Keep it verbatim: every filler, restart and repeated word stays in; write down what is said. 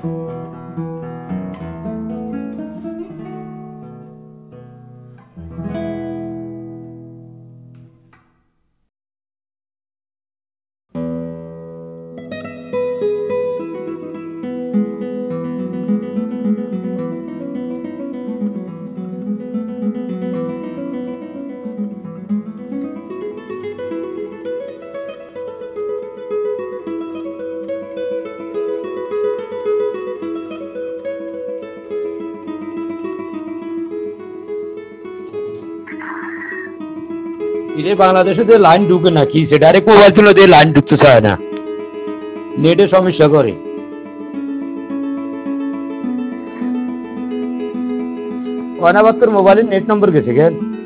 ইরে বাংলাদেশে যে লাইন ঢুকে না কি সে ডাইরেক্ট মোবাইল তুলে দিয়ে লাইন ঢুকতে চায় না, নেটে সমস্যা করে। ওয়ানাবাদ তোর মোবাইলের নেট নম্বর গেছে কেন?